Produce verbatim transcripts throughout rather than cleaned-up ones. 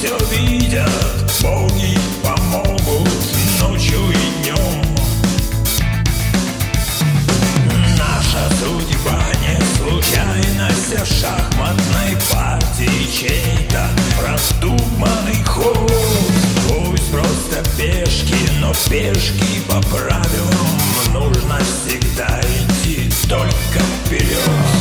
все видят, боги помогут ночью и днем. Наша судьба не случайность, а шахматной партии чей-то продуманный ход. Пусть просто пешки, но пешки по правилам нужно всегда идти только вперед.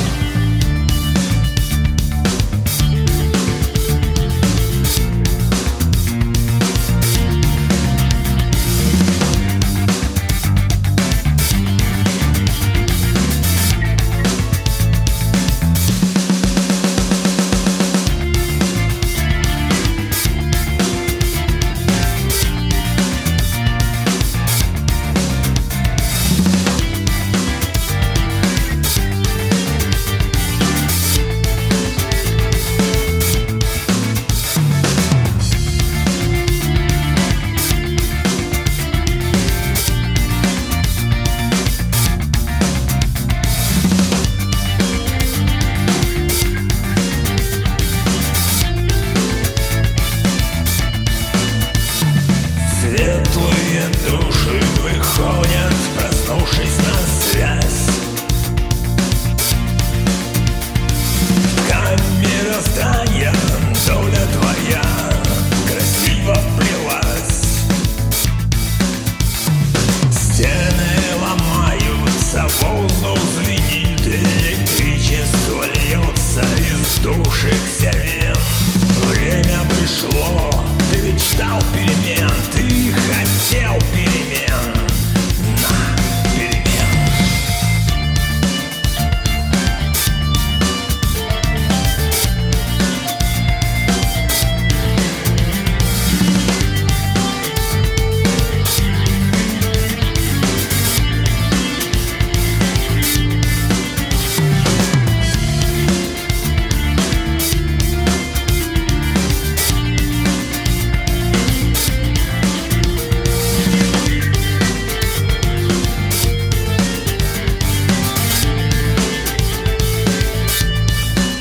Светлые души выходят, проснувшись на связь. Камера здания, доля твоя красиво вплелась. Стены ломаются, воздух звенит, электричество льется из душек сирен. Время пришло, ты ведь ждал перемен, ты хотел перемен, на перемен.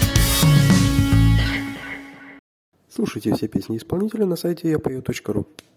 Слушайте все песни исполнителя на сайте я пою точка ру.